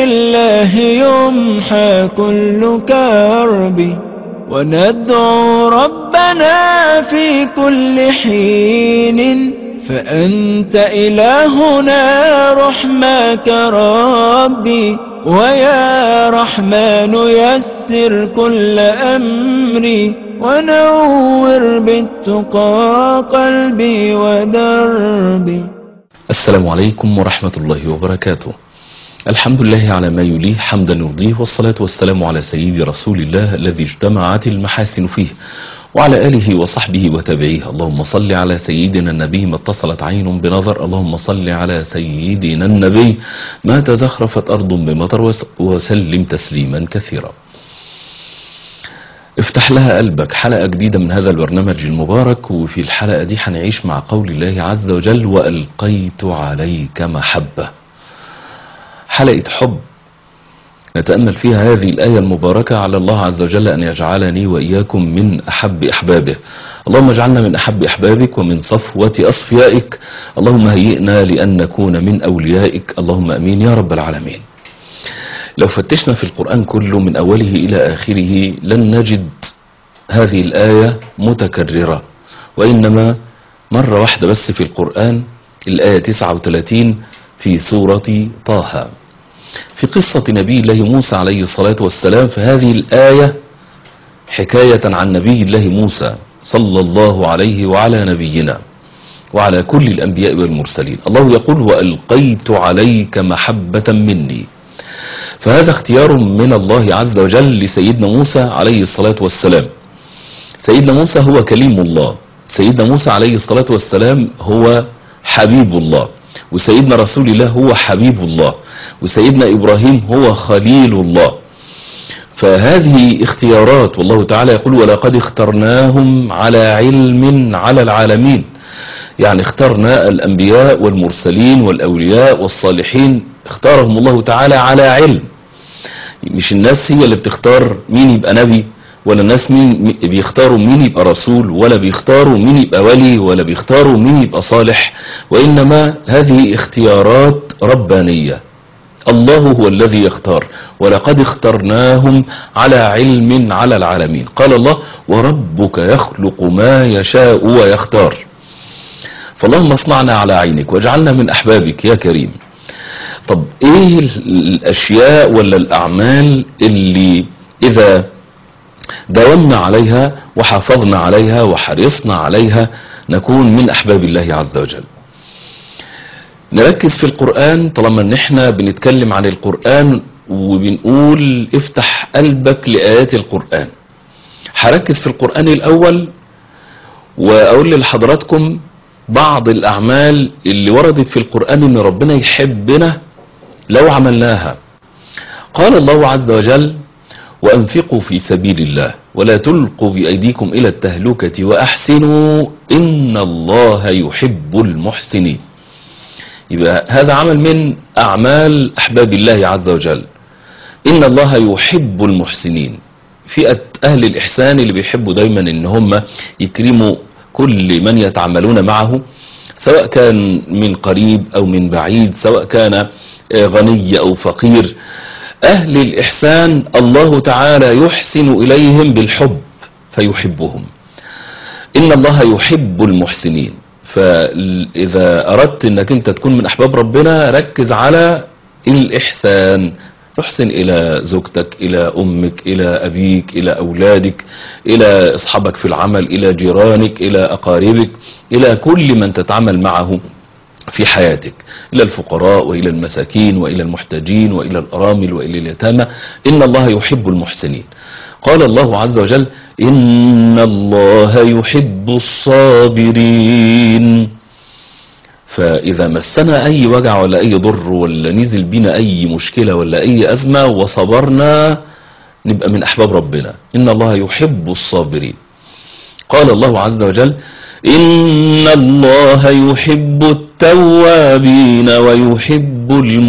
الله يمحى كل كرب، وندعو ربنا في كل حين، فأنت إلهنا رحمك ربي، ويا رحمن يسر كل أمري، ونور بالتقى قلبي ودربي. السلام عليكم ورحمة الله وبركاته. الحمد لله على ما يليه حمدا يرضيه، والصلاة والسلام على سيد رسول الله الذي اجتمعت المحاسن فيه، وعلى آله وصحبه وتابعيه. اللهم صل على سيدنا النبي ما اتصلت عين بنظر، اللهم صل على سيدنا النبي ما تزخرفت أرض بمطر، وسلم تسليما كثيرا. افتح لها قلبك، حلقة جديدة من هذا البرنامج المبارك. وفي الحلقة دي هنعيش مع قول الله عز وجل: وألقيت عليك محبة. حلقة حب نتأمل فيها هذه الآية المباركة، على الله عز وجل أن يجعلني وإياكم من أحب أحبابه. اللهم اجعلنا من أحب أحبابك ومن صفوة أصفيائك. اللهم هيئنا لأن نكون من أوليائك، اللهم أمين يا رب العالمين. لو فتشنا في القرآن كله من أوله إلى آخره لن نجد هذه الآية متكررة، وإنما مرة واحدة بس في القرآن، الآية 39 في سورة طه، في قصة نبي الله موسى عليه الصلاة والسلام. فهذه الآية حكاية عن نبي الله موسى صلى الله عليه وعلى نبينا وعلى كل الأنبياء والمرسلين. الله يقول: وألقيت عليك محبة مني. فهذا اختيار من الله عز وجل لسيدنا موسى عليه الصلاة والسلام. سيدنا موسى هو كليم الله، سيدنا موسى عليه الصلاة والسلام هو حبيب الله، وسيدنا رسول الله هو حبيب الله، وسيدنا إبراهيم هو خليل الله. فهذه اختيارات، والله تعالى يقول: ولقد اخترناهم على علم على العالمين. يعني اخترنا الأنبياء والمرسلين والأولياء والصالحين، اختارهم الله تعالى على علم. مش الناس هي اللي بتختار مين يبقى نبي، ولا الناس مين بيختاروا مين يبقى رسول، ولا بيختاروا مين يبقى ولي، ولا بيختاروا مين يبقى صالح، وإنما هذه اختيارات ربانية. الله هو الذي يختار. ولقد اخترناهم على علم على العالمين. قال الله: وربك يخلق ما يشاء ويختار. فاللهم اصنعنا على عينك واجعلنا من أحبابك يا كريم. طب ايه الاشياء ولا الاعمال اللي اذا داومنا عليها وحافظنا عليها وحرصنا عليها نكون من احباب الله عز وجل؟ نركز في القرآن، طالما ان احنا بنتكلم عن القرآن وبنقول افتح قلبك لآيات القرآن. هركز في القرآن الاول واقول لحضراتكم بعض الاعمال اللي وردت في القرآن ان ربنا يحبنا لو عملناها. قال الله عز وجل: وأنفقوا في سبيل الله ولا تلقوا بأيديكم إلى التهلكة وأحسنوا إن الله يحب المحسنين. يبقى هذا عمل من أعمال أحباب الله عز وجل. إن الله يحب المحسنين، فئة أهل الإحسان اللي بيحبوا دايما إن هم يكرموا كل من يتعاملون معه، سواء كان من قريب أو من بعيد، سواء كان غني أو فقير. أهل الإحسان الله تعالى يحسن إليهم بالحب فيحبهم. إن الله يحب المحسنين. فإذا أردت أنك أنت تكون من أحباب ربنا ركز على الإحسان. تحسن إلى زوجتك، إلى أمك، إلى أبيك، إلى أولادك، إلى أصحابك في العمل، إلى جيرانك، إلى أقاربك، إلى كل من تتعامل معه في حياتك، إلى الفقراء وإلى المساكين وإلى المحتاجين وإلى الأرامل وإلى اليتامى. إن الله يحب المحسنين. قال الله عز وجل: إن الله يحب الصابرين. فإذا مسنا أي وجع ولا أي ضر ولا نزل بنا أي مشكلة ولا أي أزمة وصبرنا نبقى من أحباب ربنا. إن الله يحب الصابرين. قال الله عز وجل: إن الله يحب التوابين ويحب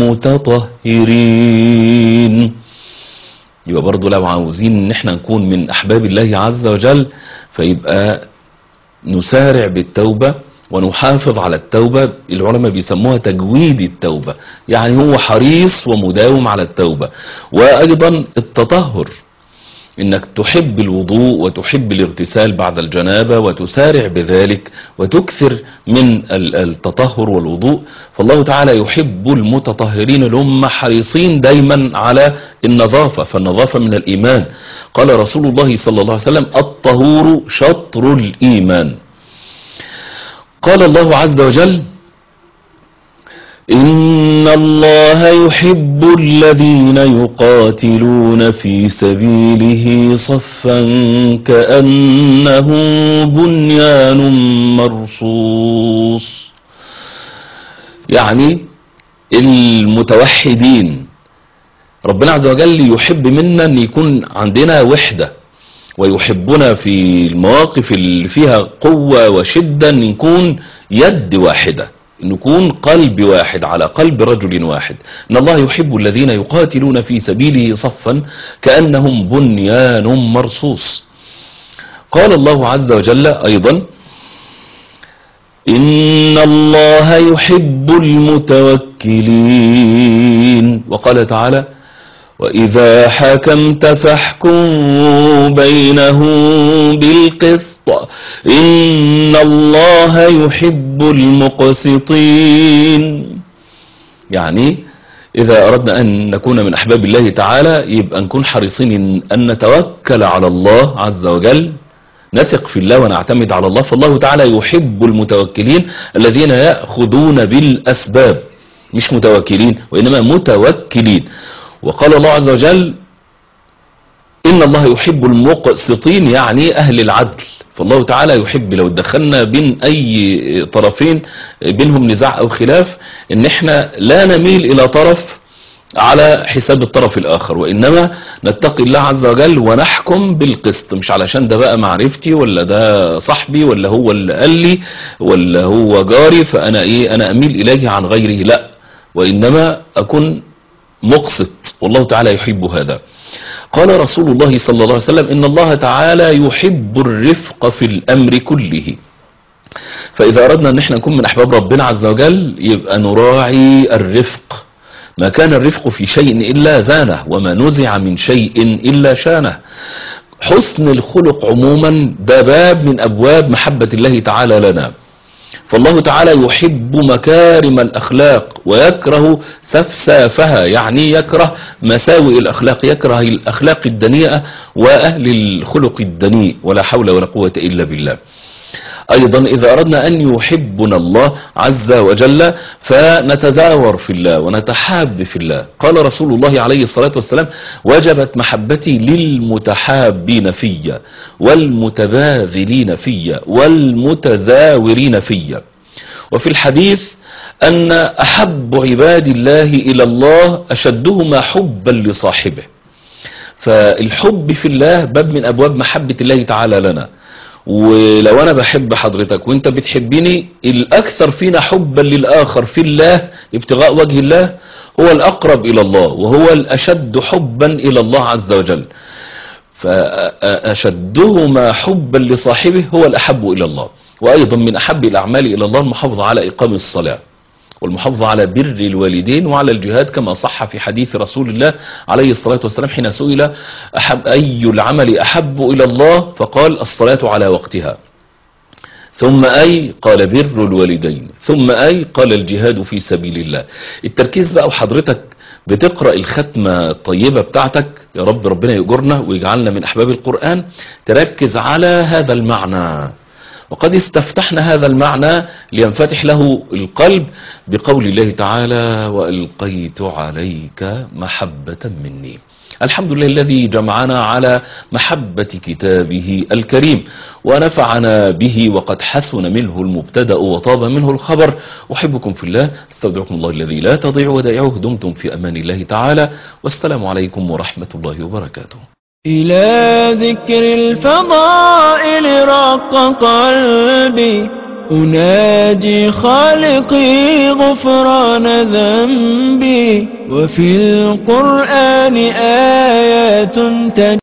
المتطهرين. يبقى برضو لو عاوزين ان احنا نكون من احباب الله عز وجل فيبقى نسارع بالتوبة ونحافظ على التوبة. العلماء بيسموها تجويد التوبة، يعني هو حريص ومداوم على التوبة. وأيضا التطهر، انك تحب الوضوء وتحب الاغتسال بعد الجنابة وتسارع بذلك وتكثر من التطهر والوضوء. فالله تعالى يحب المتطهرين اللي هم حريصين دايما على النظافة، فالنظافة من الإيمان. قال رسول الله صلى الله عليه وسلم: الطهور شطر الإيمان. قال الله عز وجل: إن الله يحب الذين يقاتلون في سبيله صفا كأنهم بنيان مرصوص. يعني المتوحدين ربنا عز وجل يحب منا أن يكون عندنا وحدة، ويحبنا في المواقف اللي فيها قوة وشدة أن نكون يد واحدة، نكون قلب واحد على قلب رجل واحد. إن الله يحب الذين يقاتلون في سبيله صفا كأنهم بنيان مرصوص. قال الله عز وجل أيضا: إن الله يحب المتوكلين. وقال تعالى: وإذا حكمت فاحكم بينهم بالقسط إن الله يحب المقسطين. يعني إذا أردنا أن نكون من أحباب الله تعالى يبقى نكون حريصين أن نتوكل على الله عز وجل، نثق في الله ونعتمد على الله. فالله تعالى يحب المتوكلين الذين يأخذون بالأسباب، مش متوكلين وإنما متوكلين. وقال الله عز وجل: إن الله يحب المقسطين، يعني أهل العدل. فالله تعالى يحب لو دخلنا بين أي طرفين بينهم نزاع أو خلاف إن احنا لا نميل إلى طرف على حساب الطرف الآخر، وإنما نتقي الله عز وجل ونحكم بالقسط، مش علشان ده بقى معرفتي ولا ده صاحبي ولا هو اللي قال لي ولا هو جاري فأنا أنا أميل إليه عن غيره، لا، وإنما أكون مقسط، والله تعالى يحب هذا. قال رسول الله صلى الله عليه وسلم: إن الله تعالى يحب الرفق في الأمر كله. فإذا أردنا أن احنا نكون من أحباب ربنا عز وجل يبقى نراعي الرفق. ما كان الرفق في شيء إلا زانه، وما نزع من شيء إلا شانه. حسن الخلق عموما ده باب من أبواب محبة الله تعالى لنا. فالله تعالى يحب مكارم الأخلاق ويكره سفسافها، يعني يكره مساوئ الأخلاق، يكره الأخلاق الدنيئة وأهل الخلق الدنيء، ولا حول ولا قوة إلا بالله. أيضا إذا أردنا أن يحبنا الله عز وجل فنتزاور في الله ونتحاب في الله. قال رسول الله عليه الصلاة والسلام: وجبت محبتي للمتحابين في والمتباذلين في والمتزاورين في. وفي الحديث أن أحب عباد الله إلى الله أشدهما حبا لصاحبه. فالحب في الله باب من أبواب محبة الله تعالى لنا. ولو أنا بحب حضرتك وانت بتحبني، الأكثر فينا حبا للآخر في الله ابتغاء وجه الله هو الأقرب إلى الله، وهو الأشد حبا إلى الله عز وجل. فأشدهما حبا لصاحبه هو الأحب إلى الله. وأيضا من أحب الأعمال إلى الله المحافظة على إقام الصلاة، والمحافظة على بر الوالدين، وعلى الجهاد، كما صح في حديث رسول الله عليه الصلاة والسلام حين سئل أي العمل أحب إلى الله فقال: الصلاة على وقتها. ثم أي؟ قال: بر الوالدين. ثم أي؟ قال: الجهاد في سبيل الله. التركيز بقى وحضرتك بتقرأ الختمة الطيبة بتاعتك، يا رب ربنا يؤجرنا ويجعلنا من أحباب القرآن، تركز على هذا المعنى. وقد استفتحنا هذا المعنى لينفتح له القلب بقول الله تعالى: وألقيت عليك محبة مني. الحمد لله الذي جمعنا على محبة كتابه الكريم ونفعنا به، وقد حسن منه المبتدأ وطاب منه الخبر. أحبكم في الله، استودعكم الله الذي لا تضيع ودائعه. دمتم في أمان الله تعالى، والسلام عليكم ورحمة الله وبركاته. إلى ذكر الفضائل رق قلبي، أناجي خالقي غفران ذنبي، وفي القرآن آيات